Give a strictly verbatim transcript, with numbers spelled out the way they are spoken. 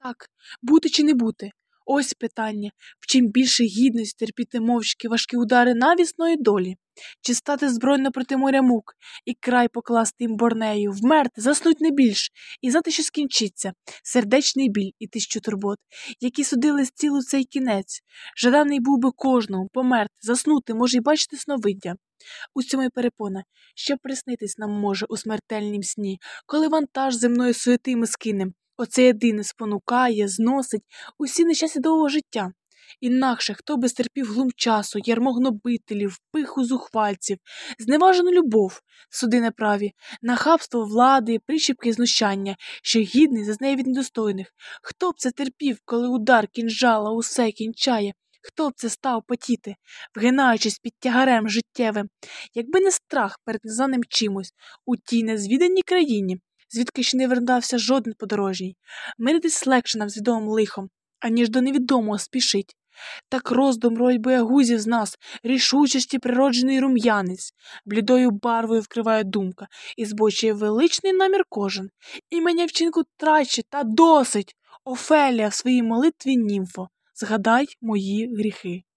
Так, бути чи не бути? Ось питання. В чим більше гідності терпіти мовчки важкі удари навісної долі? Чи стати збройно проти моря мук, і край покласти їм борнею, вмерти, заснуть не більш, і знати, що скінчиться, сердечний біль і тисячу турбот, які судили з цілу цей кінець. Жаданий був би кожному померти, заснути, може й бачити сновиддя. У цьому й перепона, що приснитись нам може у смертельнім сні, коли вантаж земної суєти ми скинем. Оце єдине спонукає, зносить усі нещастя довгого життя. Інакше хто би стерпів глум часу, ярмо гнобителів, пиху зухвальців, зневажену любов, суди неправі, нахабство влади, прищіпки знущання, що гідний зазнає від недостойних. Хто б це терпів, коли удар кінжала усе кінчає? Хто б це став потіти, вгинаючись під тягарем життєвим, якби не страх перед незнаним чимось у тій незвіданій країні, звідки ще не вертався жоден подорожній. Миритись легше нам з відомим лихом, аніж до невідомого спішить. Так роздум рой боягузів з нас, рішучості природжений рум'янець, блідою барвою вкриває думка, і збочує величний намір кожен. Імення вчинку траче, та досить! Офелія в своїй молитві німфо, згадай мої гріхи.